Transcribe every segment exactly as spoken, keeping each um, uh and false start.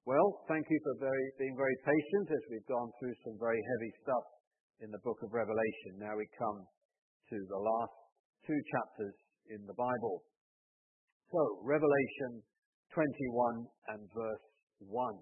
Well, thank you for very, being very patient as we've gone through some very heavy stuff in the book of Revelation. Now we come to the last two chapters in the Bible. So, Revelation twenty-one and verse one.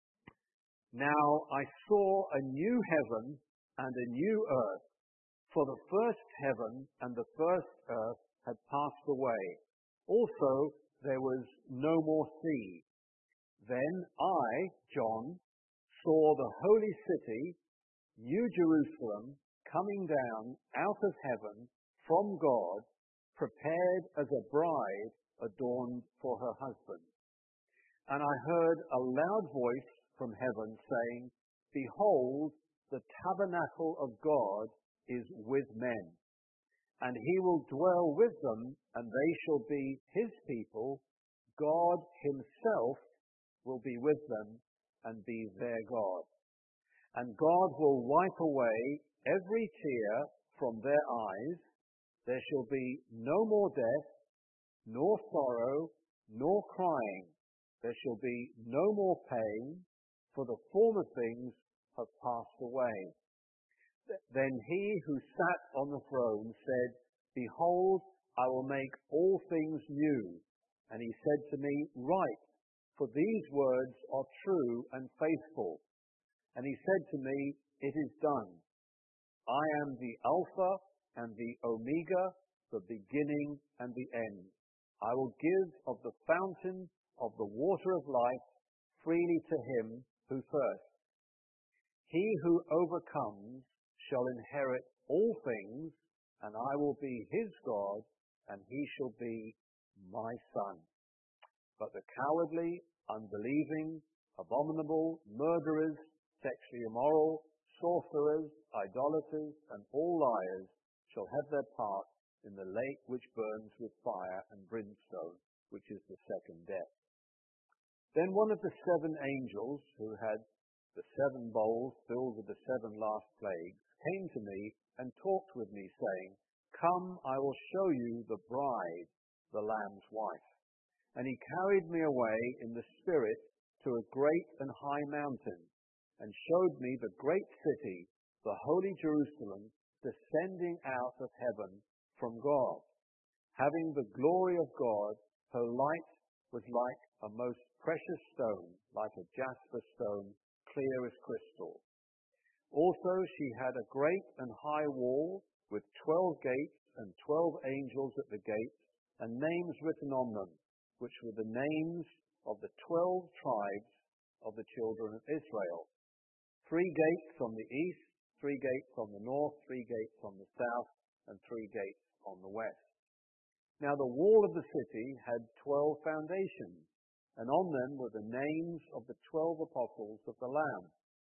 Now I saw a new heaven and a new earth, for the first heaven and the first earth had passed away. Also there was no more sea. Then I, John, saw the holy city, New Jerusalem, coming down out of heaven from God, prepared as a bride adorned for her husband. And I heard a loud voice from heaven saying, Behold, the tabernacle of God is with men, and he will dwell with them, and they shall be his people. God himself will be with them and be their God. And God will wipe away every tear from their eyes. There shall be no more death, nor sorrow, nor crying. There shall be no more pain, for the former things have passed away. Then he who sat on the throne said, Behold, I will make all things new. And he said to me, Write, for these words are true and faithful. And he said to me, It is done. I am the Alpha and the Omega, the beginning and the end. I will give of the fountain of the water of life freely to him who thirsts. He who overcomes shall inherit all things, and I will be his God, and he shall be my son. But the cowardly, unbelieving, abominable, murderers, sexually immoral, sorcerers, idolaters, and all liars shall have their part in the lake which burns with fire and brimstone, which is the second death. Then one of the seven angels, who had the seven bowls filled with the seven last plagues, came to me and talked with me, saying, Come, I will show you the bride, the Lamb's wife. And he carried me away in the Spirit to a great and high mountain, and showed me the great city, the holy Jerusalem, descending out of heaven from God, having the glory of God. Her light was like a most precious stone, like a jasper stone, clear as crystal. Also she had a great and high wall with twelve gates and twelve angels at the gates, and names written on them, which were the names of the twelve tribes of the children of Israel. Three gates on the east, three gates on the north, three gates on the south, and three gates on the west. Now the wall of the city had twelve foundations, and on them were the names of the twelve apostles of the Lamb.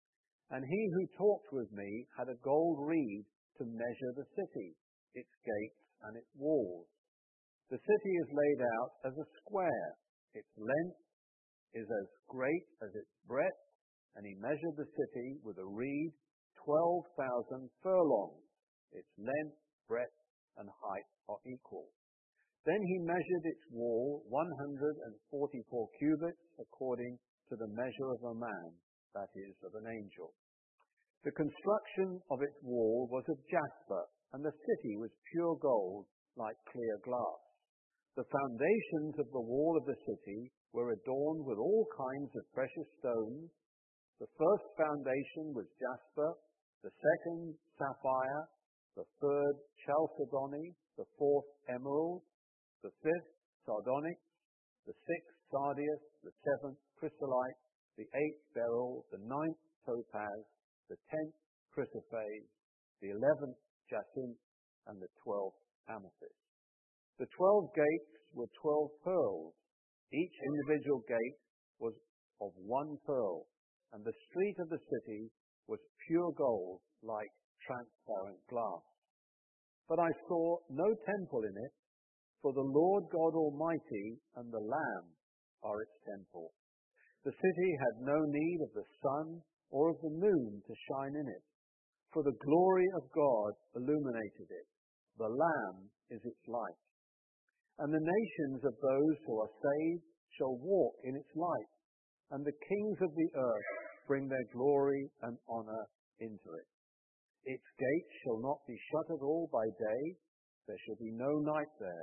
And he who talked with me had a gold reed to measure the city, its gates and its walls. The city is laid out as a square. Its length is as great as its breadth, and he measured the city with a reed, twelve thousand furlongs. Its length, breadth, and height are equal. Then he measured its wall one hundred forty-four cubits, according to the measure of a man, that is, of an angel. The construction of its wall was of jasper, and the city was pure gold, like clear glass. The foundations of the wall of the city were adorned with all kinds of precious stones. The first foundation was jasper, the second sapphire, the third chalcedony, the fourth emerald, the fifth sardonyx, the sixth sardius, the seventh chrysolite, the eighth beryl, the ninth topaz, the tenth chrysoprase, the eleventh jacinth, and the twelfth amethyst. The twelve gates were twelve pearls. Each individual gate was of one pearl, and the street of the city was pure gold, like transparent glass. But I saw no temple in it, for the Lord God Almighty and the Lamb are its temple. The city had no need of the sun or of the moon to shine in it, for the glory of God illuminated it. The Lamb is its light. And the nations of those who are saved shall walk in its light, and the kings of the earth bring their glory and honor into it. Its gates shall not be shut at all by day, there shall be no night there.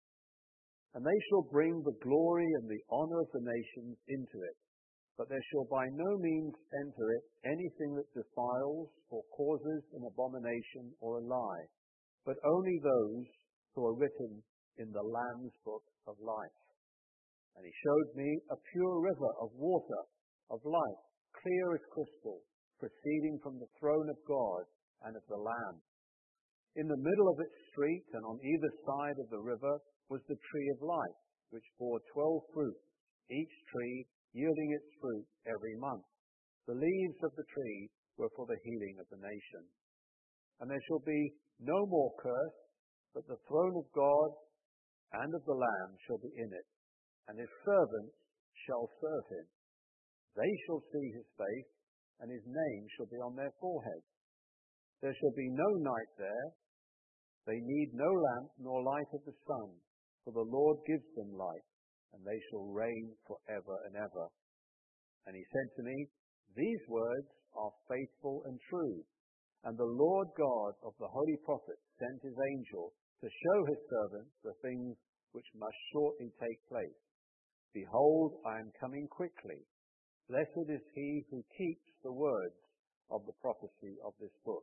And they shall bring the glory and the honor of the nations into it, but there shall by no means enter it anything that defiles or causes an abomination or a lie, but only those who are written in the Lamb's book of life. And he showed me a pure river of water, of life, clear as crystal, proceeding from the throne of God and of the Lamb. In the middle of its street and on either side of the river was the tree of life, which bore twelve fruits, each tree yielding its fruit every month. The leaves of the tree were for the healing of the nation. And there shall be no more curse, but the throne of God and of the Lamb shall be in it, and his servants shall serve him. They shall see his face, and his name shall be on their foreheads. There shall be no night there. They need no lamp nor light of the sun, for the Lord gives them light, and they shall reign forever and ever. And he said to me, These words are faithful and true. And the Lord God of the holy prophets sent his angel to show his servants the things which must shortly take place. Behold, I am coming quickly. Blessed is he who keeps the words of the prophecy of this book.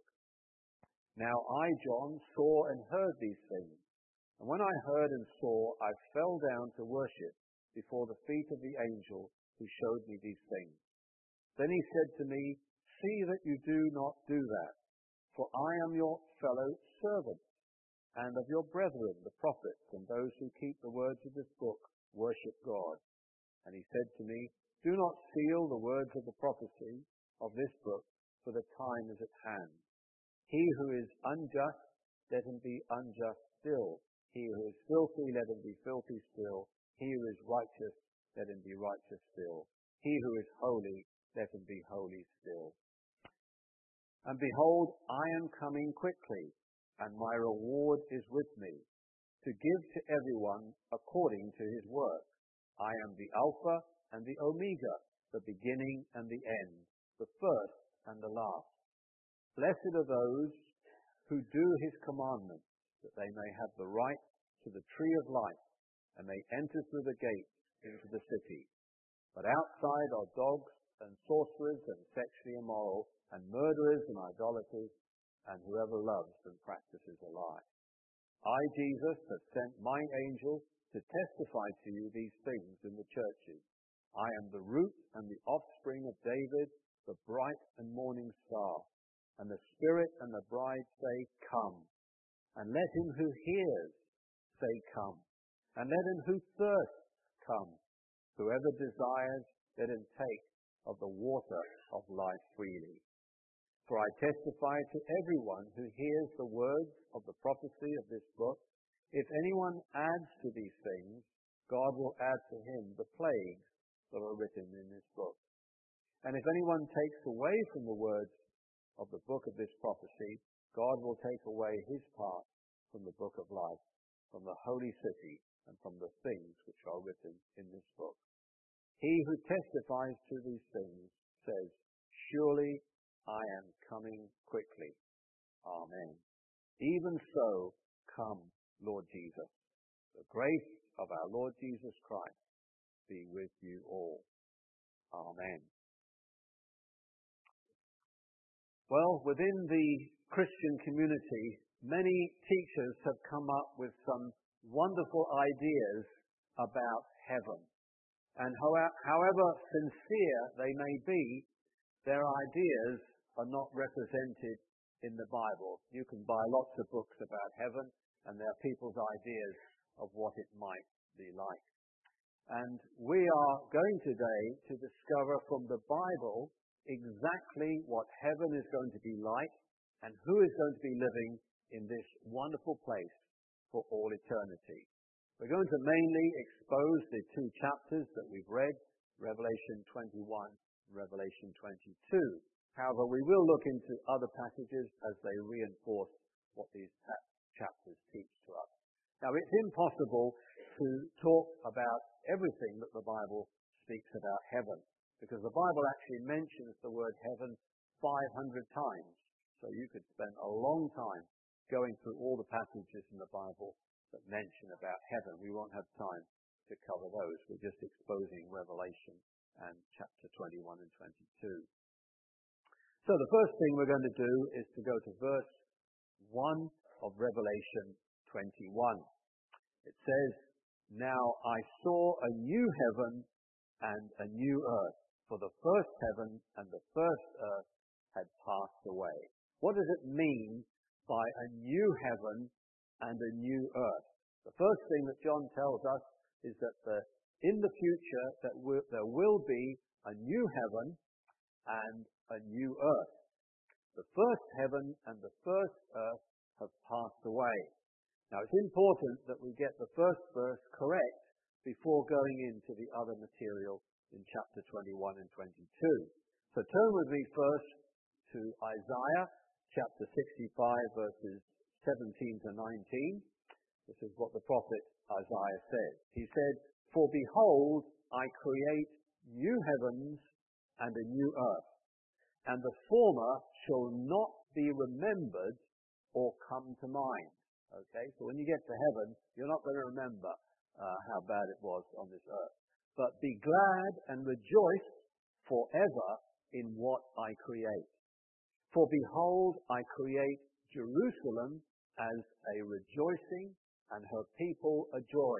Now I, John, saw and heard these things. And when I heard and saw, I fell down to worship before the feet of the angel who showed me these things. Then he said to me, See that you do not do that, for I am your fellow servant, and of your brethren, the prophets, and those who keep the words of this book, worship God. And he said to me, Do not seal the words of the prophecy of this book, for the time is at hand. He who is unjust, let him be unjust still. He who is filthy, let him be filthy still. He who is righteous, let him be righteous still. He who is holy, let him be holy still. And behold, I am coming quickly, and my reward is with me, to give to everyone according to his work. I am the Alpha and the Omega, the beginning and the end, the first and the last. Blessed are those who do his commandments, that they may have the right to the tree of life, and may enter through the gate into the city. But outside are dogs and sorcerers and sexually immoral, and murderers and idolaters, and whoever loves and practices a lie. I, Jesus, have sent my angel to testify to you these things in the churches. I am the root and the offspring of David, the bright and morning star. And the Spirit and the bride say, Come. And let him who hears say, Come. And let him who thirsts come. Whoever desires, let him take of the water of life freely. For I testify to everyone who hears the words of the prophecy of this book, if anyone adds to these things, God will add to him the plagues that are written in this book. And if anyone takes away from the words of the book of this prophecy, God will take away his part from the book of life, from the holy city, and from the things which are written in this book. He who testifies to these things says, Surely I am coming quickly. Amen. Even so, come, Lord Jesus. The grace of our Lord Jesus Christ be with you all. Amen. Well, within the Christian community, many teachers have come up with some wonderful ideas about heaven. And however sincere they may be, their ideas are not represented in the Bible. You can buy lots of books about heaven, and there are people's ideas of what it might be like. And we are going today to discover from the Bible exactly what heaven is going to be like and who is going to be living in this wonderful place for all eternity. We're going to mainly expose the two chapters that we've read, Revelation twenty-one and Revelation twenty-two. However, we will look into other passages as they reinforce what these chapters teach to us. Now, it's impossible to talk about everything that the Bible speaks about heaven. because the Bible actually mentions the word heaven five hundred times. So you could spend a long time going through all the passages in the Bible that mention about heaven. We won't have time to cover those. We're just exposing Revelation and chapter twenty-one and twenty-two. So the first thing we're going to do is to go to verse one of Revelation twenty-one. It says, "Now I saw a new heaven and a new earth, for the first heaven and the first earth had passed away." What does it mean by a new heaven and a new earth? The first thing that John tells us is that the, in the future that will, there will be a new heaven and a new earth. The first heaven and the first earth have passed away. Now it's important that we get the first verse correct before going into the other material in chapter twenty-one and twenty-two. So turn with me first to Isaiah chapter sixty-five verses seventeen to nineteen. This is what the prophet Isaiah said. He said, "For behold, I create new heavens and a new earth, and the former shall not be remembered or come to mind." Okay, so when you get to heaven, you're not going to remember uh, how bad it was on this earth. "But be glad and rejoice forever in what I create. For behold, I create Jerusalem as a rejoicing and her people a joy.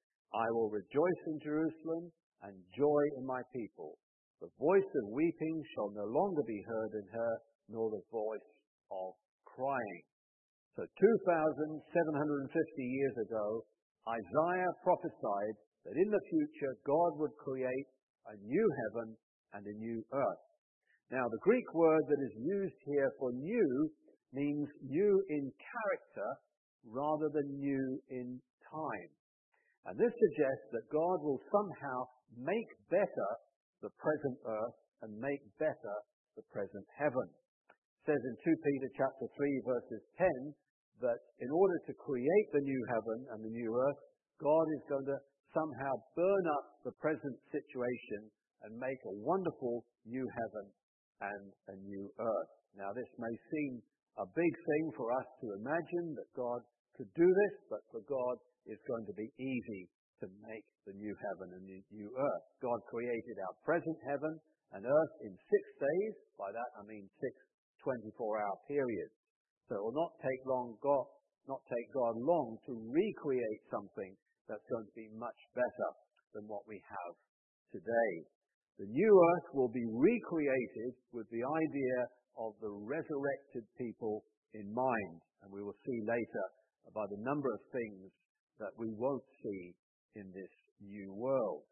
I will rejoice in Jerusalem and joy in my people. The voice of weeping shall no longer be heard in her, nor the voice of crying." So two thousand seven hundred fifty years ago, Isaiah prophesied that in the future God would create a new heaven and a new earth. Now the Greek word that is used here for new means new in character rather than new in time. And this suggests that God will somehow make better the present earth and make better the present heaven. It says in two Peter chapter three verses ten that in order to create the new heaven and the new earth, God is going to somehow burn up the present situation and make a wonderful new heaven and a new earth. Now this may seem a big thing for us to imagine that God could do this, but for God it's going to be easy to make the new heaven and the new earth. God created our present heaven and earth in six days. By that I mean six twenty-four hour periods. So it will not take long God, not take God long to recreate something that's going to be much better than what we have today. The new earth will be recreated with the idea of the resurrected people in mind. And we will see later about the number of things that we won't see in this new world.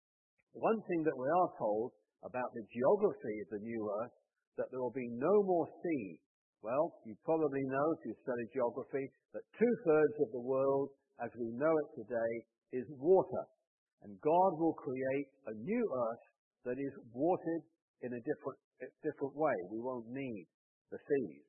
One thing that we are told about the geography of the new earth, that there will be no more sea. Well, you probably know, if you study geography, that two-thirds of the world, as we know it today, is water. And God will create a new earth that is watered in a different, a different way. We won't need the seas.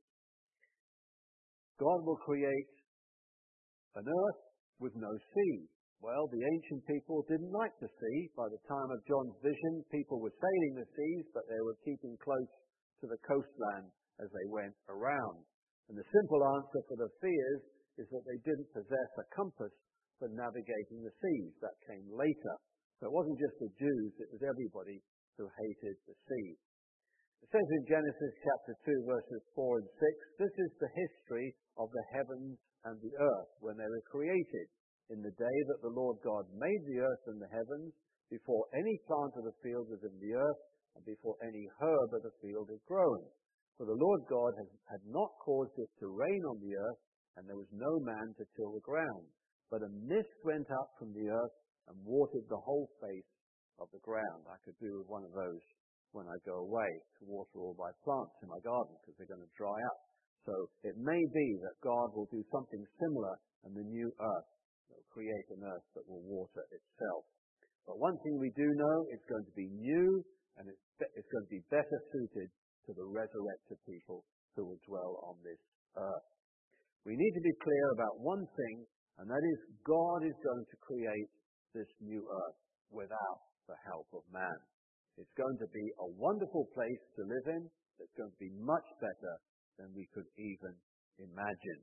God will create an earth with no sea. Well, the ancient people didn't like the sea. By the time of John's vision, people were sailing the seas, but they were keeping close to the coastland as they went around. And the simple answer for the fears is that they didn't possess a compass for navigating the seas. That came later. So it wasn't just the Jews, it was everybody who hated the sea. It says in Genesis chapter two verses four and six, this is the history of the heavens and the earth when they were created, in the day that the Lord God made the earth and the heavens, before any plant of the field was in the earth, and before any herb of the field had grown. For the Lord God has, had not caused it to rain on the earth, and there was no man to till the ground. But a mist went up from the earth and watered the whole face of the ground. I could do with one of those when I go away to water all my plants in my garden, because they're going to dry up. So it may be that God will do something similar in the new earth. He'll create an earth that will water itself. But one thing we do know, it's going to be new, and it's, be- it's going to be better suited to the resurrected people who will dwell on this earth. We need to be clear about one thing, and that is God is going to create this new earth without the help of man. It's going to be a wonderful place to live in. It's going to be much better than we could even imagine.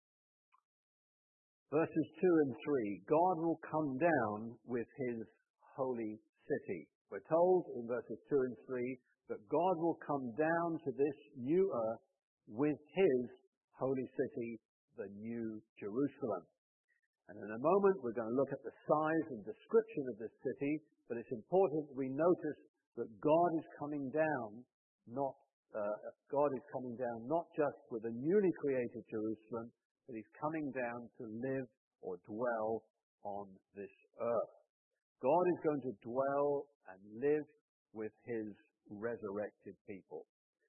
Verses two and three, God will come down with his holy city. We're told in verses two and three that God will come down to this new earth with his holy city, the New Jerusalem. And in a moment we're going to look at the size and description of this city, but it's important that we notice that God is coming down, not uh, God is coming down not just with a newly created Jerusalem, but he's coming down to live or dwell on this earth. God is going to dwell and live with his resurrected people.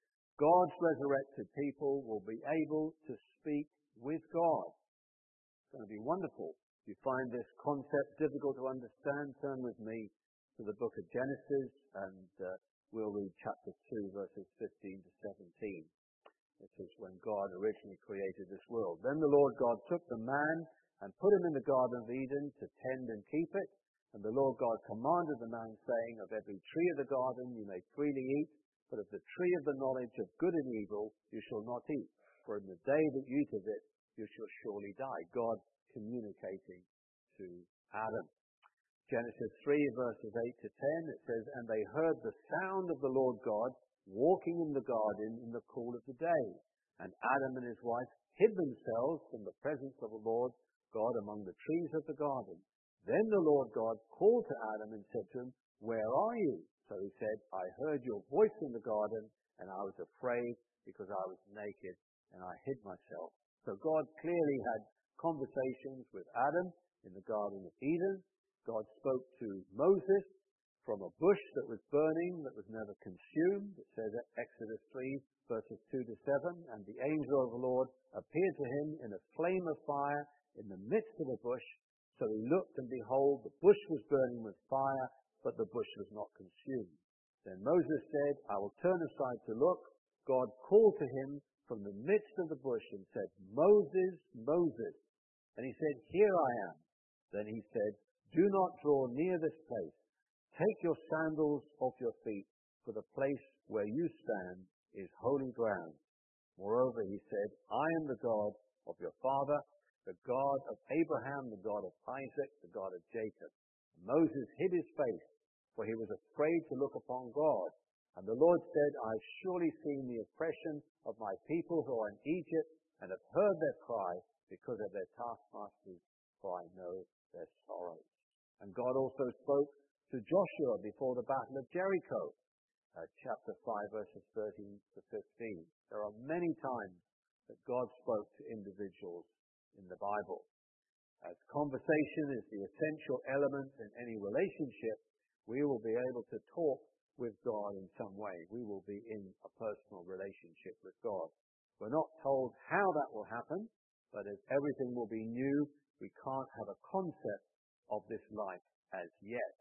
God's resurrected people will be able to speak with God. It's going to be wonderful. If you find this concept difficult to understand, turn with me to the book of Genesis, and uh, we'll read chapter two, verses fifteen to seventeen. This is when God originally created this world. Then the Lord God took the man and put him in the Garden of Eden to tend and keep it. And the Lord God commanded the man, saying, of every tree of the garden you may freely eat, but of the tree of the knowledge of good and evil you shall not eat. For in the day that you eat of it, you shall surely die. God communicating to Adam. Genesis three, verses eight to ten, it says, and they heard the sound of the Lord God walking in the garden in the cool of the day. And Adam and his wife hid themselves from the presence of the Lord God among the trees of the garden. Then the Lord God called to Adam and said to him, where are you? So he said, I heard your voice in the garden, and I was afraid because I was naked, and I hid myself. So God clearly had conversations with Adam in the Garden of Eden. God spoke to Moses from a bush that was burning, that was never consumed. It says at Exodus three, verses two to seven, and the angel of the Lord appeared to him in a flame of fire in the midst of a bush. So he looked, and behold, the bush was burning with fire, but the bush was not consumed. Then Moses said, I will turn aside to look. God called to him from the midst of the bush and said, Moses, Moses. And he said, here I am. Then he said, do not draw near this place. Take your sandals off your feet, for the place where you stand is holy ground. Moreover, he said, I am the God of your father, the God of Abraham, the God of Isaac, the God of Jacob. And Moses hid his face, for he was afraid to look upon God. And the Lord said, I have surely seen the oppression of my people who are in Egypt, and have heard their cry because of their taskmasters, for I know their sorrows. And God also spoke to Joshua before the battle of Jericho, uh, chapter five, verses thirteen to fifteen. There are many times that God spoke to individuals in the Bible. As conversation is the essential element in any relationship, we will be able to talk with God in some way. We will be in a personal relationship with God. We're not told how that will happen, but as everything will be new, we can't have a concept of this life as yet.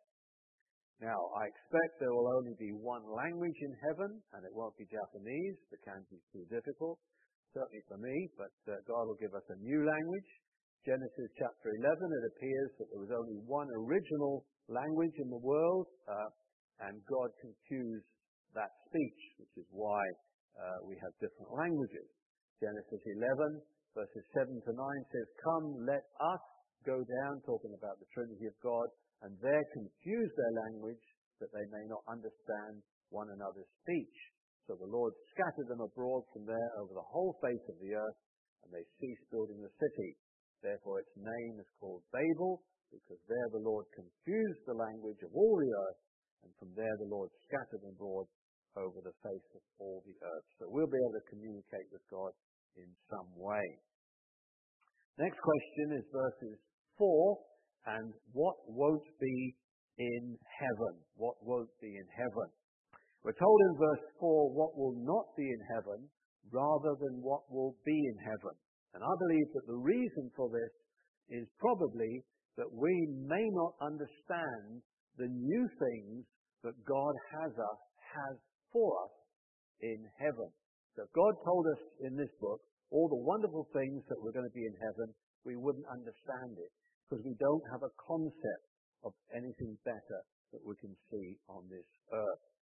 Now, I expect there will only be one language in heaven, and it won't be Japanese. The kanji is too difficult, certainly for me, but uh, God will give us a new language. Genesis chapter eleven, it appears that there was only one original language in the world, uh, and God confused that speech, which is why uh, we have different languages. Genesis eleven, verses seven to nine says, come, let us go down, talking about the Trinity of God, and there confuse their language, that they may not understand one another's speech. So the Lord scattered them abroad from there over the whole face of the earth, and they ceased building the city. Therefore its name is called Babel, because there the Lord confused the language of all the earth, and from there the Lord scattered them abroad over the face of all the earth. So we'll be able to communicate with God in some way. Next question is verses four, and what won't be in heaven? What won't be in heaven? We're told in verse four what will not be in heaven rather than what will be in heaven. And I believe that the reason for this is probably that we may not understand the new things that God has us, has for us in heaven. So if God told us in this book all the wonderful things that were going to be in heaven, we wouldn't understand it, because we don't have a concept of anything better that we can see on this earth.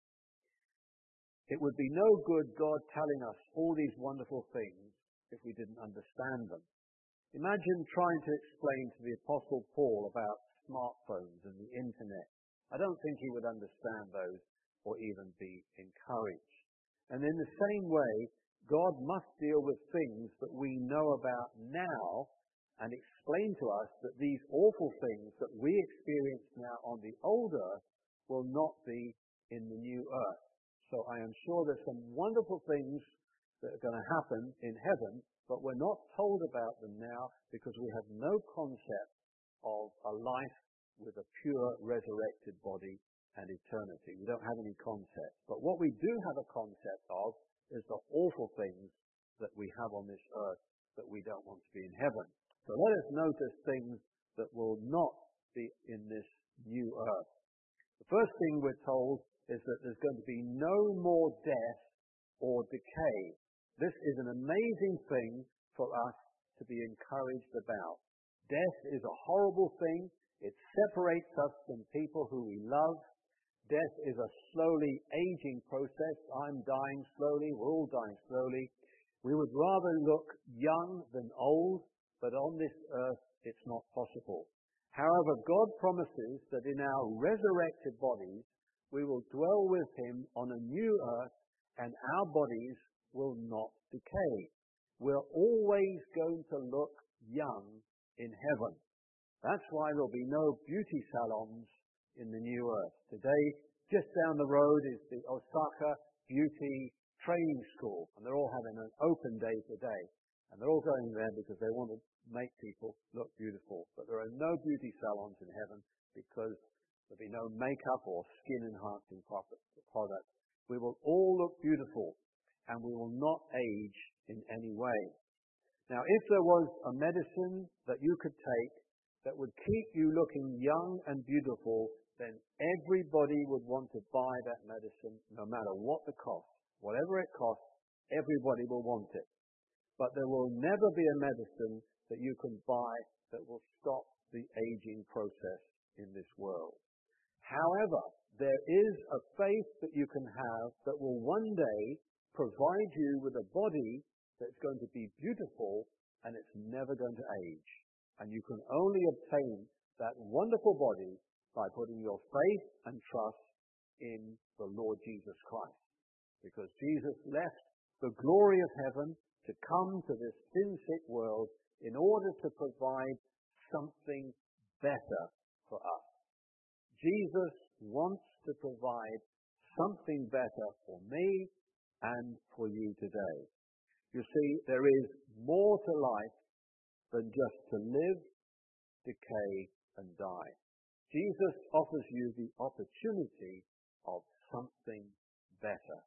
It would be no good God telling us all these wonderful things if we didn't understand them. Imagine trying to explain to the Apostle Paul about smartphones and the internet. I don't think he would understand those or even be encouraged. And in the same way, God must deal with things that we know about now and explain to us that these awful things that we experience now on the old earth will not be in the new earth. So I am sure there's some wonderful things that are going to happen in heaven, but we're not told about them now because we have no concept of a life with a pure resurrected body and eternity. We don't have any concept. But what we do have a concept of is the awful things that we have on this earth that we don't want to be in heaven. So let us notice things that will not be in this new earth. The first thing we're told is that there's going to be no more death or decay. This is an amazing thing for us to be encouraged about. Death is a horrible thing. It separates us from people who we love. Death is a slowly aging process. I'm dying slowly. We're all dying slowly. We would rather look young than old, but on this earth it's not possible. However, God promises that in our resurrected bodies we will dwell with him on a new earth and our bodies will not decay. We're always going to look young in heaven. That's why there'll be no beauty salons in the new earth. Today, just down the road is the Osaka Beauty Training School, and they're all having an open day today. And they're all going there because they want to make people look beautiful. But there are no beauty salons in heaven because there'll be no makeup or skin-enhancing products. We will all look beautiful, and we will not age in any way. Now, if there was a medicine that you could take that would keep you looking young and beautiful, then everybody would want to buy that medicine no matter what the cost. Whatever it costs, everybody will want it. But there will never be a medicine that you can buy that will stop the aging process in this world. However, there is a faith that you can have that will one day provide you with a body that's going to be beautiful and it's never going to age. And you can only obtain that wonderful body by putting your faith and trust in the Lord Jesus Christ. Because Jesus left the glory of heaven to come to this sin-sick world in order to provide something better for us. Jesus wants to provide something better for me and for you today. You see, there is more to life than just to live, decay, and die. Jesus offers you the opportunity of something better.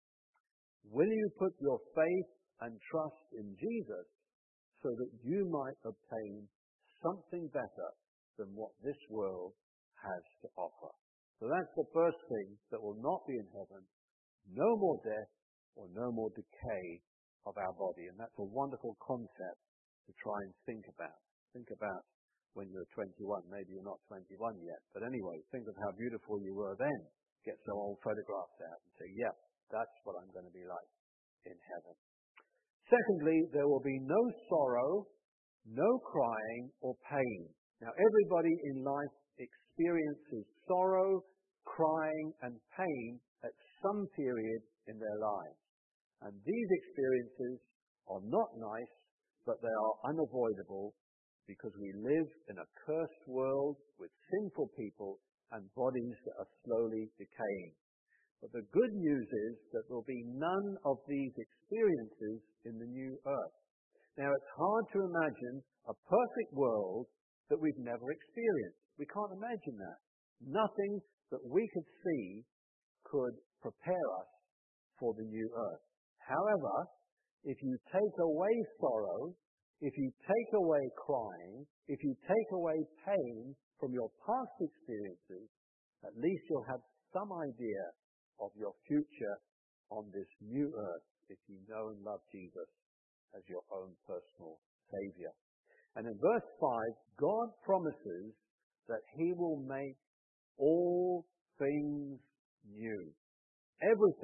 Will you put your faith and trust in Jesus so that you might obtain something better than what this world has to offer? So that's the first thing that will not be in heaven. No more death or no more decay of our body. And that's a wonderful concept to try and think about. Think about when you're twenty-one. Maybe you're not twenty-one yet. But anyway, think of how beautiful you were then. Get some old photographs out and say, yeah, that's what I'm going to be like in heaven. Secondly, there will be no sorrow, no crying or pain. Now, everybody in life experiences sorrow, crying and pain at some period in their lives. And these experiences are not nice, but they are unavoidable because we live in a cursed world with sinful people and bodies that are slowly decaying. But the good news is that there will be none of these experiences in the new earth. Now, it's hard to imagine a perfect world that we've never experienced. We can't imagine that. Nothing that we could see could prepare us for the new earth. However, if you take away sorrow, if you take away crying, if you take away pain from your past experiences, at least you'll have some idea of your future on this new earth if you know and love Jesus as your own personal Savior. And in verse five, God promises that he will make all things new. Everything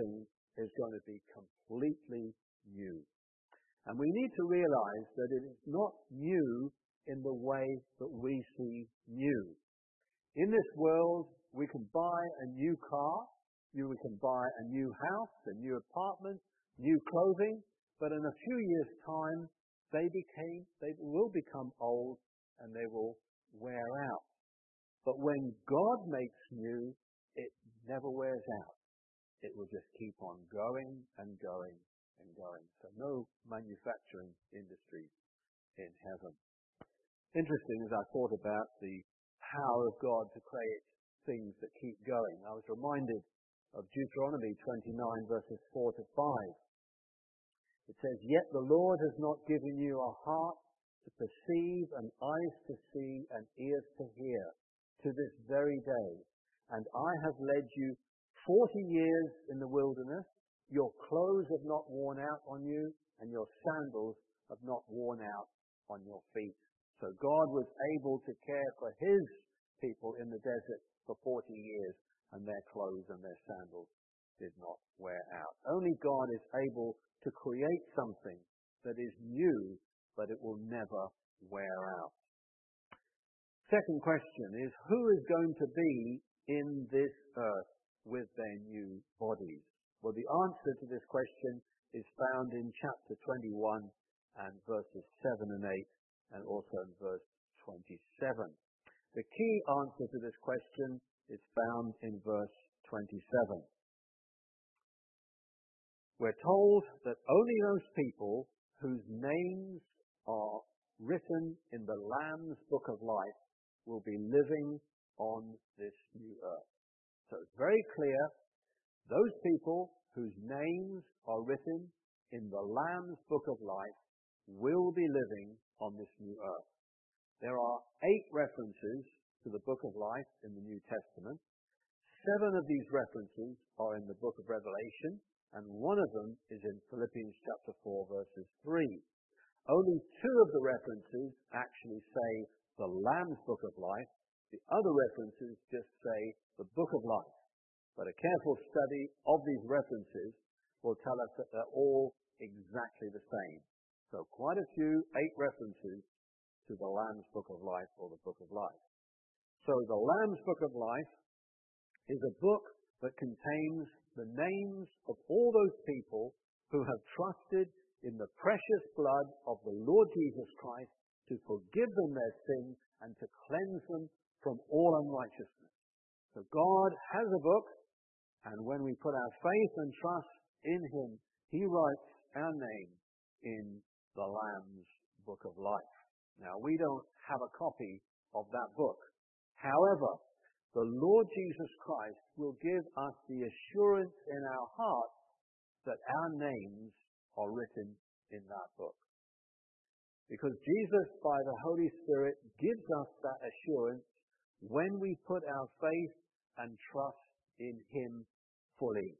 is going to be completely new. And we need to realize that it is not new in the way that we see new. In this world, we can buy a new car, you can buy a new house, a new apartment, new clothing, but in a few years' time, they became, they will become old and they will wear out. But when God makes new, it never wears out. It will just keep on going and going and going. So no manufacturing industries in heaven. Interesting as I thought about the power of God to create things that keep going, I was reminded of Deuteronomy twenty-nine verses four to five. It says, "Yet the Lord has not given you a heart to perceive, and eyes to see, and ears to hear, to this very day. And I have led you forty years in the wilderness. Your clothes have not worn out on you, and your sandals have not worn out on your feet." So God was able to care for his people in the desert for forty years, and their clothes and their sandals did not wear out. Only God is able to create something that is new, but it will never wear out. Second question is, who is going to be in this earth with their new bodies? Well, the answer to this question is found in chapter twenty-one and verses seven and eight, and also in verse twenty-seven. The key answer to this question is found in verse twenty-seven. We're told that only those people whose names are written in the Lamb's Book of Life will be living on this new earth. So it's very clear, those people whose names are written in the Lamb's Book of Life will be living on this new earth. There are eight references to the Book of Life in the New Testament. Seven of these references are in the book of Revelation, and one of them is in Philippians chapter four, verses three. Only two of the references actually say the Lamb's Book of Life. The other references just say the Book of Life. But a careful study of these references will tell us that they're all exactly the same. So quite a few, eight references to the Lamb's Book of Life or the Book of Life. So the Lamb's Book of Life is a book that contains the names of all those people who have trusted in the precious blood of the Lord Jesus Christ to forgive them their sins and to cleanse them from all unrighteousness. So God has a book, and when we put our faith and trust in him, he writes our name in the Lamb's Book of Life. Now, we don't have a copy of that book. However, the Lord Jesus Christ will give us the assurance in our hearts that our names are written in that book. Because Jesus, by the Holy Spirit, gives us that assurance when we put our faith and trust in him fully.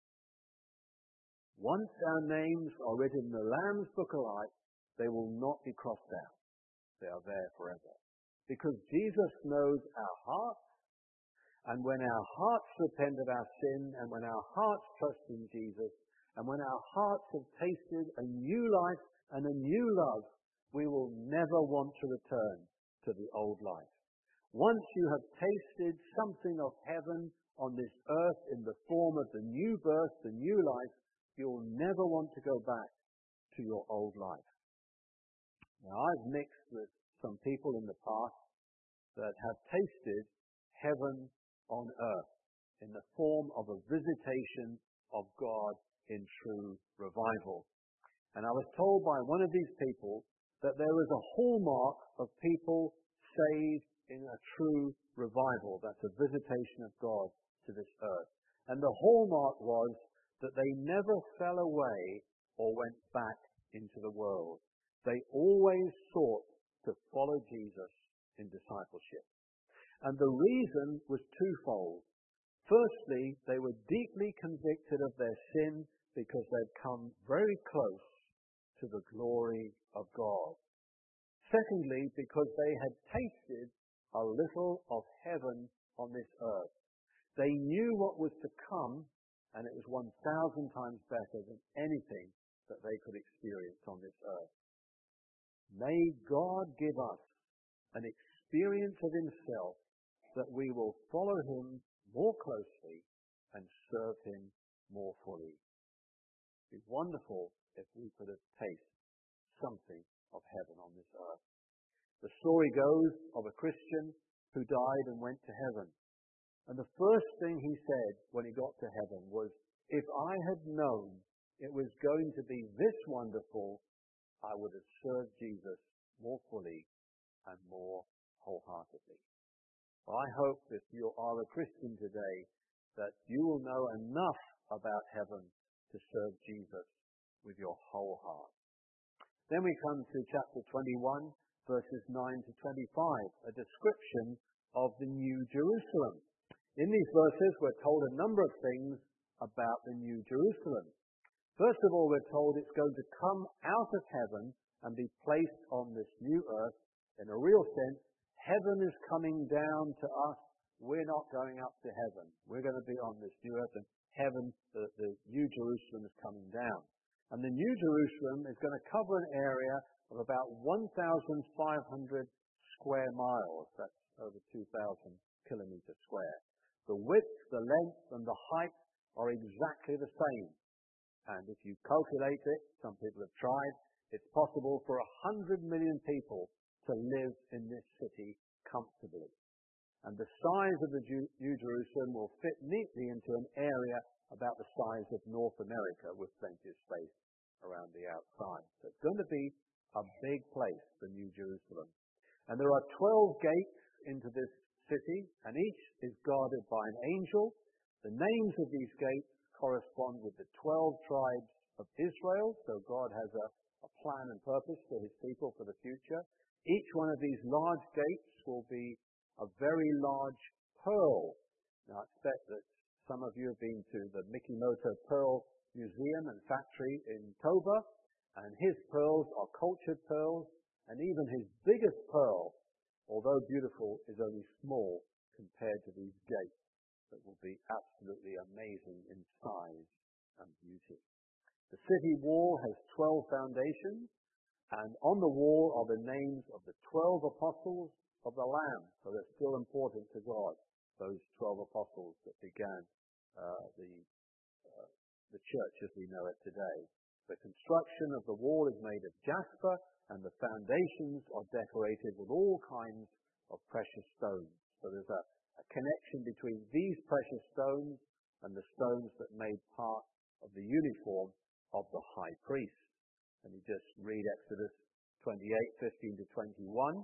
Once our names are written in the Lamb's Book of Life, they will not be crossed out. They are there forever. Because Jesus knows our hearts, and when our hearts repent of our sin, and when our hearts trust in Jesus, and when our hearts have tasted a new life and a new love, we will never want to return to the old life. Once you have tasted something of heaven on this earth in the form of the new birth, the new life, you'll never want to go back to your old life. Now, I've mixed with some people in the past that have tasted heaven on earth in the form of a visitation of God in true revival. And I was told by one of these people that there is a hallmark of people saved in a true revival. That's a visitation of God to this earth. And the hallmark was that they never fell away or went back into the world. They always sought to follow Jesus in discipleship. And the reason was twofold. Firstly, they were deeply convicted of their sin because they'd come very close to the glory of God. Secondly, because they had tasted a little of heaven on this earth. They knew what was to come, and it was one thousand times better than anything that they could experience on this earth. May God give us an experience of himself that we will follow him more closely and serve him more fully. It would be wonderful if we could have tasted something of heaven on this earth. The story goes of a Christian who died and went to heaven. And the first thing he said when he got to heaven was, if I had known it was going to be this wonderful, I would have served Jesus more fully and more wholeheartedly. Well, I hope if you are a Christian today that you will know enough about heaven to serve Jesus with your whole heart. Then we come to chapter twenty-one, verses nine to twenty-five, a description of the New Jerusalem. In these verses, we're told a number of things about the New Jerusalem. First of all, we're told it's going to come out of heaven and be placed on this new earth. In a real sense, heaven is coming down to us. We're not going up to heaven. We're going to be on this new earth, and heaven, the, the New Jerusalem, is coming down. And the New Jerusalem is going to cover an area of about one thousand five hundred square miles. That's over two thousand kilometers square. The width, the length, and the height are exactly the same. And if you calculate it, some people have tried, it's possible for a hundred million people to live in this city comfortably. And the size of the New Jerusalem will fit neatly into an area about the size of North America with plenty of space around the outside. So it's going to be a big place, the New Jerusalem. And there are twelve gates into this city, and each is guarded by an angel. The names of these gates correspond with the twelve tribes of Israel, so God has a, a plan and purpose for his people for the future. Each one of these large gates will be a very large pearl. Now, I expect that some of you have been to the Mikimoto Pearl Museum and Factory in Toba, and his pearls are cultured pearls, and even his biggest pearl, although beautiful, is only small compared to these gates that will be absolutely amazing in size and beauty. The city wall has twelve foundations, and on the wall are the names of the twelve apostles of the Lamb. So they're still important to God, those twelve apostles that began uh, the, uh, the church as we know it today. The construction of the wall is made of jasper, and the foundations are decorated with all kinds of precious stones. So there's a, a connection between these precious stones and the stones that made part of the uniform of the high priest. And you just read Exodus twenty-eight, fifteen to twenty-one.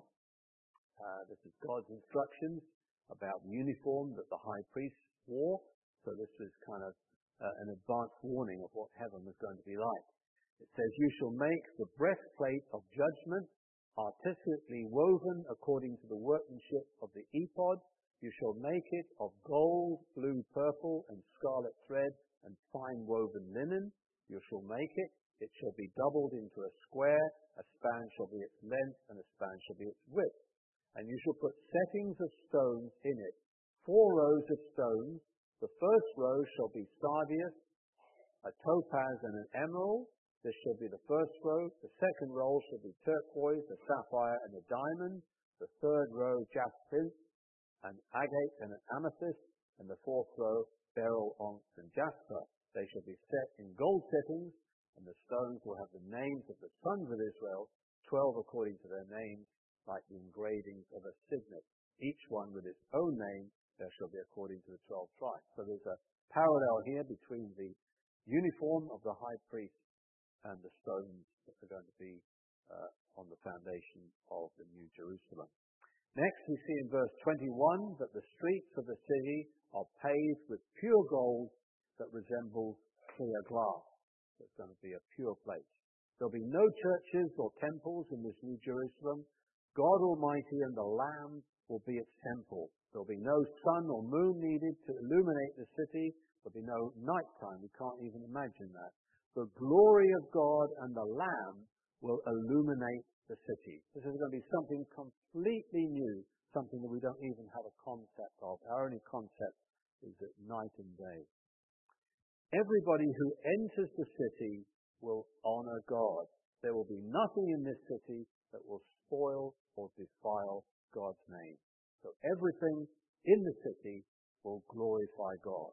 Uh, this is God's instructions about the uniform that the high priest wore. So this is kind of uh, an advanced warning of what heaven was going to be like. It says, you shall make the breastplate of judgment artistically woven according to the workmanship of the ephod. You shall make it of gold, blue, purple, and scarlet thread, and fine woven linen. You shall make it. It shall be doubled into a square. A span shall be its length, and a span shall be its width. And you shall put settings of stones in it, four rows of stones. The first row shall be sardius, a topaz, and an emerald. This shall be the first row. The second row shall be turquoise, a sapphire, and a diamond. The third row, jaspis, an agate, and an amethyst. And the fourth row, beryl, onyx, and jasper. They shall be set in gold settings, and the stones will have the names of the sons of Israel, twelve according to their names, like the engravings of a signet. Each one with its own name, there shall be according to the twelve tribes. So there's a parallel here between the uniform of the high priest and the stones that are going to be uh, on the foundation of the New Jerusalem. Next, we see in verse twenty-one that the streets of the city are paved with pure gold that resembles clear glass. So it's going to be a pure place. There'll be no churches or temples in this New Jerusalem. God Almighty and the Lamb will be its temple. There'll be no sun or moon needed to illuminate the city. There'll be no nighttime. We can't even imagine that. The glory of God and the Lamb will illuminate the city. This is going to be something completely new, something that we don't even have a concept of. Our only concept is that night and day. Everybody who enters the city will honor God. There will be nothing in this city that will spoil or defile God's name. So everything in the city will glorify God.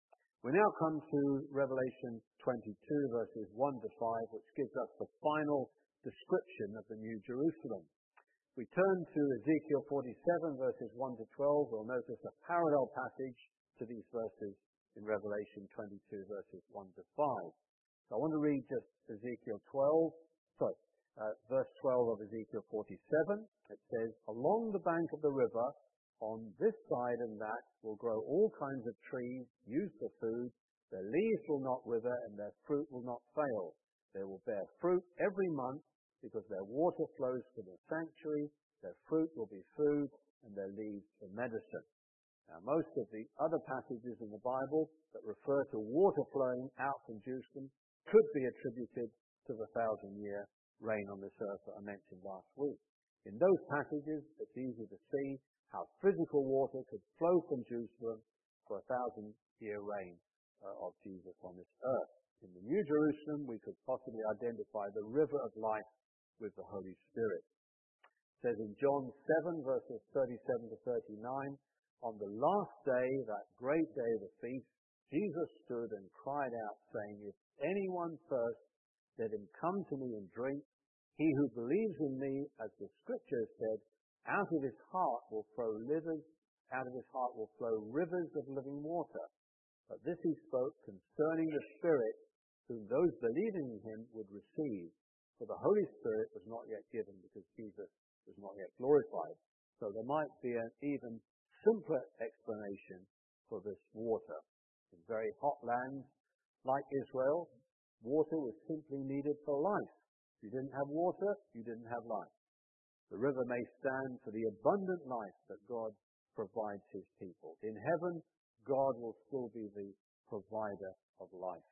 We now come to Revelation twenty-two, verses one to five, which gives us the final description of the New Jerusalem. We turn to Ezekiel forty-seven, verses one to twelve. We'll notice a parallel passage to these verses in Revelation twenty-two, verses one to five. So I want to read just Ezekiel twelve, sorry, uh, verse twelve of Ezekiel forty-seven. It says, "Along the bank of the river, on this side and that, will grow all kinds of trees used for food. Their leaves will not wither, and their fruit will not fail. They will bear fruit every month, because their water flows from the sanctuary. Their fruit will be food, and their leaves for medicine." Now, most of the other passages in the Bible that refer to water flowing out from Jerusalem could be attributed to the thousand-year reign on this earth that I mentioned last week. In those passages, it's easy to see how physical water could flow from Jerusalem for a thousand-year reign uh, of Jesus on this earth. In the New Jerusalem, we could possibly identify the river of life with the Holy Spirit. It says in John seven, verses thirty-seven to thirty-nine, "On the last day, that great day of the feast, Jesus stood and cried out, saying, 'If anyone thirsts, let him come to me and drink. He who believes in me, as the Scripture said, out of his heart will flow rivers, out of his heart will flow rivers of living water.' But this he spoke concerning the Spirit, whom those believing in him would receive. For the Holy Spirit was not yet given, because Jesus was not yet glorified." So there might be an even simpler explanation for this water. In very hot lands like Israel, water was simply needed for life. If you didn't have water, you didn't have life. The river may stand for the abundant life that God provides his people. In heaven, God will still be the provider of life.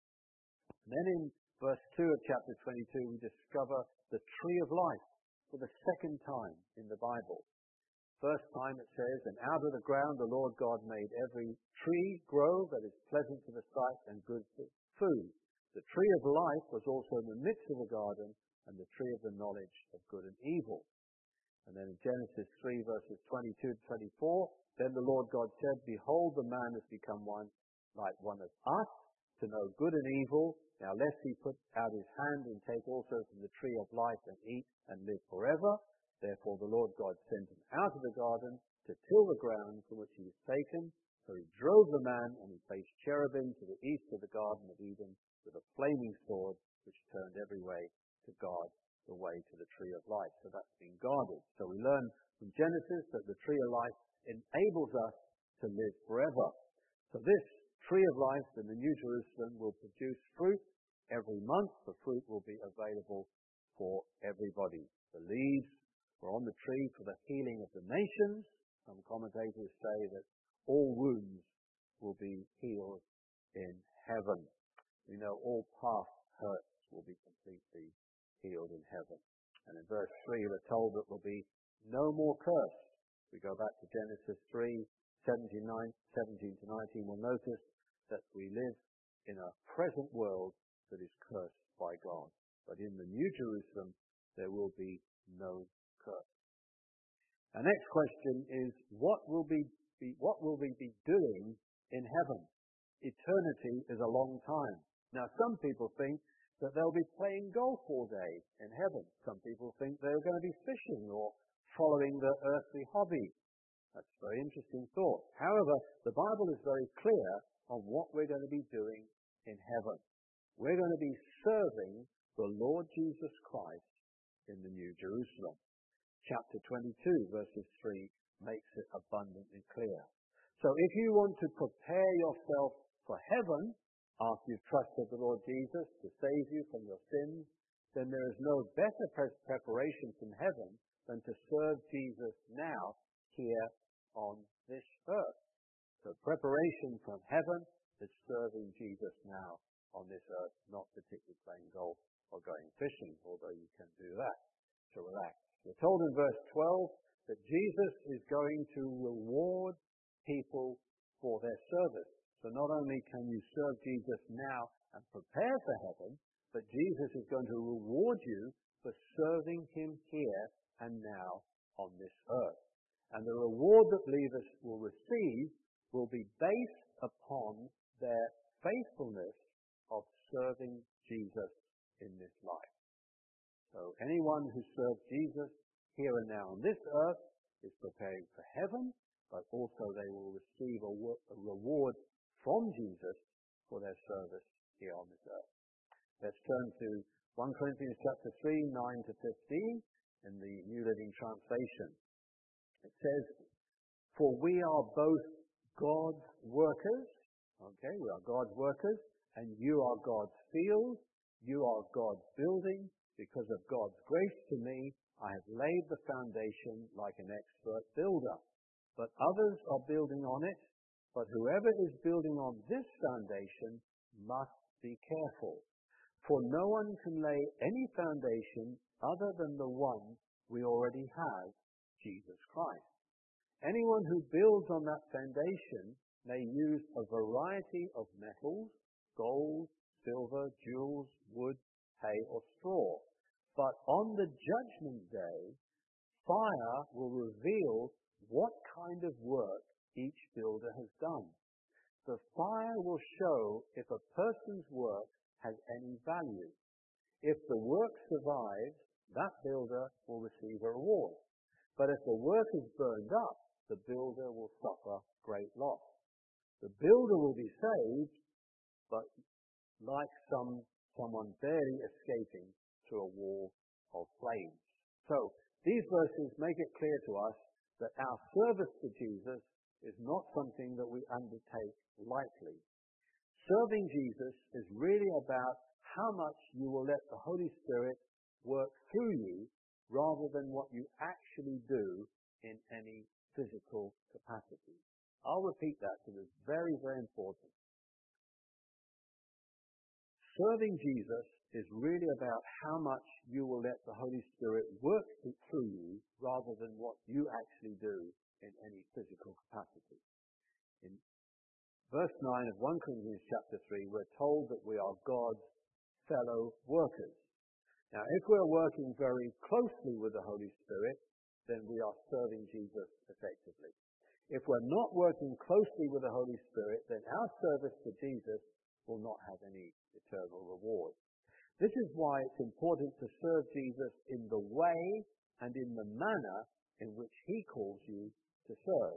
And then in verse two of chapter twenty-two, we discover the tree of life for the second time in the Bible. First time it says, "And out of the ground the Lord God made every tree grow that is pleasant to the sight and good for food. The tree of life was also in the midst of the garden, and the tree of the knowledge of good and evil." And then in Genesis three, verses twenty-two to twenty-four, "Then the Lord God said, Behold, the man has become one like one of us, to know good and evil. Now lest he put out his hand and take also from the tree of life and eat and live forever. Therefore the Lord God sent him out of the garden to till the ground from which he was taken. So he drove the man, and he placed cherubim to the east of the Garden of Eden with a flaming sword, which turned every way to guard the way to the tree of life." So that's been guarded. So we learn from Genesis that the tree of life enables us to live forever. So this tree of life in the New Jerusalem will produce fruit every month. The fruit will be available for everybody. The leaves were on the tree for the healing of the nations. Some commentators say that all wounds will be healed in heaven. We know all past hurts will be completely healed in heaven. And in verse three, we're told that there will be no more curse. We go back to Genesis three, seventeen to nineteen, we'll notice that we live in a present world that is cursed by God. But in the New Jerusalem, there will be no curse. Our next question is, what will we be, what will we be doing in heaven? Eternity is a long time. Now, some people think that they'll be playing golf all day in heaven. Some people think they're going to be fishing or following their earthly hobby. That's a very interesting thought. However, the Bible is very clear on what we're going to be doing in heaven. We're going to be serving the Lord Jesus Christ in the New Jerusalem. Chapter twenty-two, verses three, makes it abundantly clear. So if you want to prepare yourself for heaven, after you've trusted the Lord Jesus to save you from your sins, then there is no better pre- preparation from heaven than to serve Jesus now here on this earth. So preparation from heaven is serving Jesus now on this earth, not particularly playing golf or going fishing, although you can do that to relax. We're told in verse twelve that Jesus is going to reward people for their service. So not only can you serve Jesus now and prepare for heaven, but Jesus is going to reward you for serving him here and now on this earth. And the reward that believers will receive will be based upon their faithfulness of serving Jesus in this life. So anyone who serves Jesus here and now on this earth is preparing for heaven, but also they will receive a, a reward from Jesus for their service here on this earth. Let's turn to First Corinthians chapter three, nine to fifteen in the New Living Translation. It says, "For we are both God's workers," okay, we are God's workers, "and you are God's field, you are God's building. Because of God's grace to me, I have laid the foundation like an expert builder. But others are building on it. But whoever is building on this foundation must be careful. For no one can lay any foundation other than the one we already have, Jesus Christ. Anyone who builds on that foundation may use a variety of metals, gold, silver, jewels, wood, hay, or straw. But on the judgment day, fire will reveal what kind of work each builder has done. The fire will show if a person's work has any value. If the work survives, that builder will receive a reward. But if the work is burned up, the builder will suffer great loss. The builder will be saved, but like some someone barely escaping through a wall of flames." So these verses make it clear to us that our service to Jesus is not something that we undertake lightly. Serving Jesus is really about how much you will let the Holy Spirit work through you rather than what you actually do in any physical capacity. I'll repeat that because it's very, very important. Serving Jesus is really about how much you will let the Holy Spirit work through you rather than what you actually do in any physical capacity. In verse nine of First Corinthians chapter three, we're told that we are God's fellow workers. Now, if we're working very closely with the Holy Spirit, then we are serving Jesus effectively. If we're not working closely with the Holy Spirit, then our service to Jesus will not have any eternal reward. This is why it's important to serve Jesus in the way and in the manner in which he calls you to serve.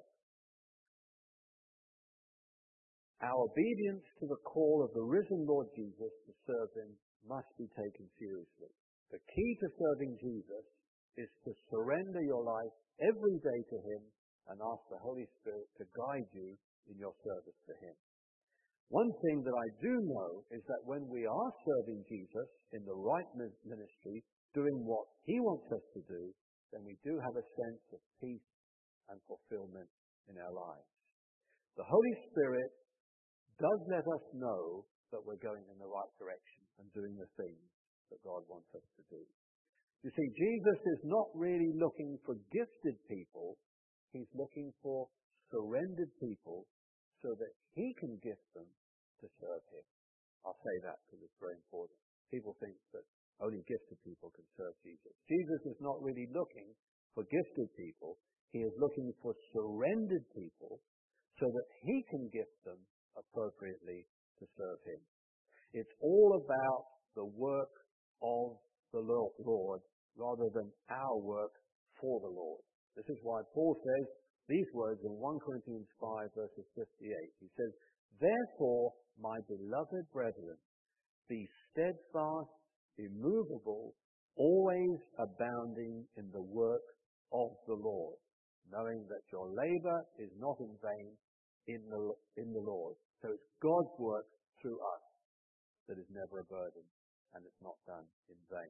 Our obedience to the call of the risen Lord Jesus to serve him must be taken seriously. The key to serving Jesus is to surrender your life every day to him and ask the Holy Spirit to guide you in your service to him. One thing that I do know is that when we are serving Jesus in the right ministry, doing what he wants us to do, then we do have a sense of peace and fulfillment in our lives. The Holy Spirit does let us know that we're going in the right direction and doing the things that God wants us to do. You see, Jesus is not really looking for gifted people. He's looking for surrendered people so that he can gift them to serve him. I'll say that because it's very important. People think that only gifted people can serve Jesus. Jesus is not really looking for gifted people. He is looking for surrendered people so that he can gift them appropriately to serve him. It's all about the work of the Lord rather than our work for the Lord. This is why Paul says these words in First Corinthians five verses fifty-eight. He says, "Therefore, my beloved brethren, be steadfast, immovable, always abounding in the work of the Lord, knowing that your labor is not in vain in the, in the Lord." So it's God's work through us that is never a burden and it's not done in vain.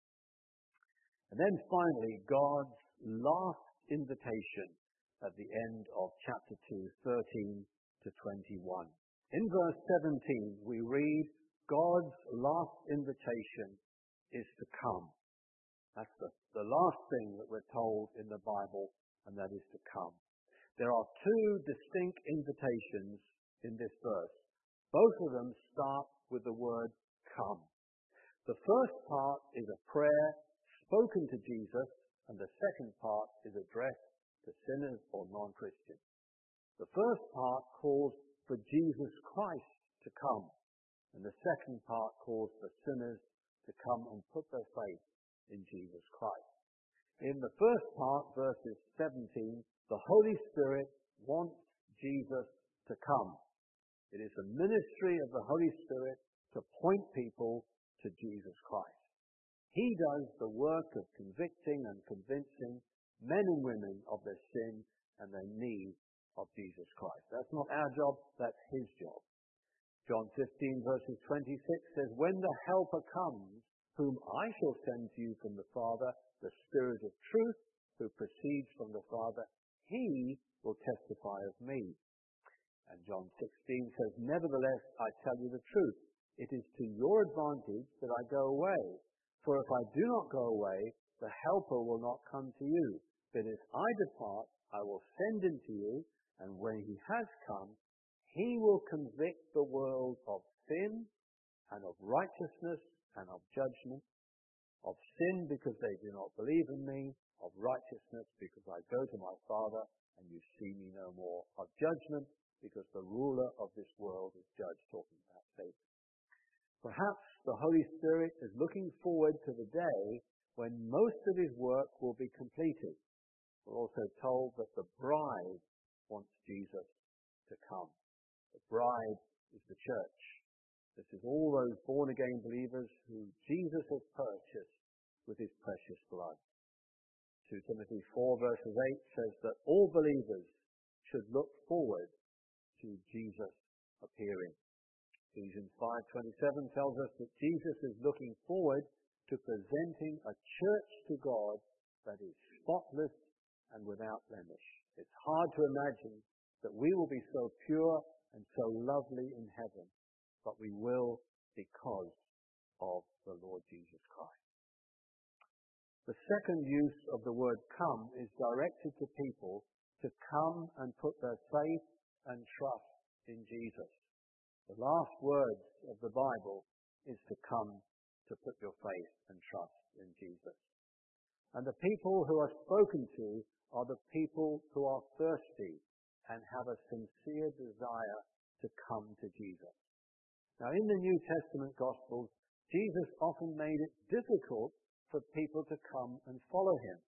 And then finally, God's last invitation at the end of chapter two, thirteen to twenty-one. In verse seventeen, we read, God's last invitation is to come. That's the, the last thing that we're told in the Bible, and that is to come. There are two distinct invitations in this verse. Both of them start with the word come. The first part is a prayer spoken to Jesus, and the second part is addressed to sinners or non-Christians. The first part calls for Jesus Christ to come, and the second part calls for sinners to come and put their faith in Jesus Christ. In the first part, verses seventeen, the Holy Spirit wants Jesus to come. It is the ministry of the Holy Spirit to point people to Jesus Christ. He does the work of convicting and convincing men and women of their sin and their need of Jesus Christ. That's not our job, that's his job. John fifteen verses twenty-six says, "When the Helper comes, whom I shall send to you from the Father, the Spirit of truth, who proceeds from the Father, he will testify of me." And John sixteen says, "Nevertheless, I tell you the truth. It is to your advantage that I go away. For if I do not go away, the Helper will not come to you. But if I depart, I will send him to you. And when he has come, he will convict the world of sin and of righteousness and of judgment. Of sin because they do not believe in me. Of righteousness because I go to my Father and you see me no more. Of judgment because the ruler of this world is judged," talking about Satan. Perhaps the Holy Spirit is looking forward to the day when most of his work will be completed. We're also told that the bride wants Jesus to come. The bride is the church. This is all those born-again believers who Jesus has purchased with his precious blood. Second Timothy four verses eight says that all believers should look forward to Jesus appearing. Ephesians five twenty-seven tells us that Jesus is looking forward to presenting a church to God that is spotless and without blemish. It's hard to imagine that we will be so pure and so lovely in heaven, but we will because of the Lord Jesus Christ. The second use of the word come is directed to people to come and put their faith and trust in Jesus. The last words of the Bible is to come to put your faith and trust in Jesus. And the people who are spoken to are the people who are thirsty and have a sincere desire to come to Jesus. Now, in the New Testament Gospels, Jesus often made it difficult for people to come and follow him.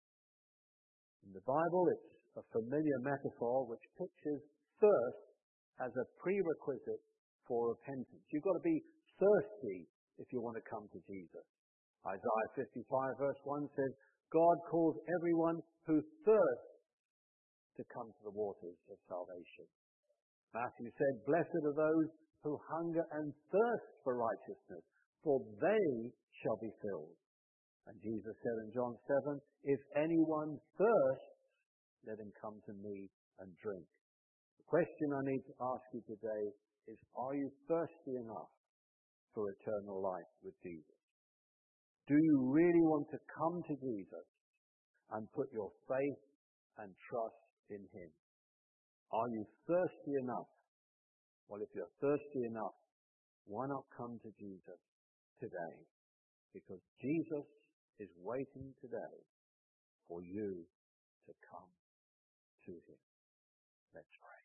In the Bible, it's a familiar metaphor which pictures thirst as a prerequisite for repentance. You've got to be thirsty if you want to come to Jesus. Isaiah fifty-five verse one says, "God calls everyone who thirsts to come to the waters of salvation." Matthew said, "Blessed are those who hunger and thirst for righteousness, for they shall be filled." And Jesus said in John seven, "If anyone thirsts, let him come to me and drink." The question I need to ask you today is, are you thirsty enough for eternal life with Jesus? Do you really want to come to Jesus and put your faith and trust in him? Are you thirsty enough? Well, if you're thirsty enough, why not come to Jesus today? Because Jesus is waiting today for you to come to him. Let's pray.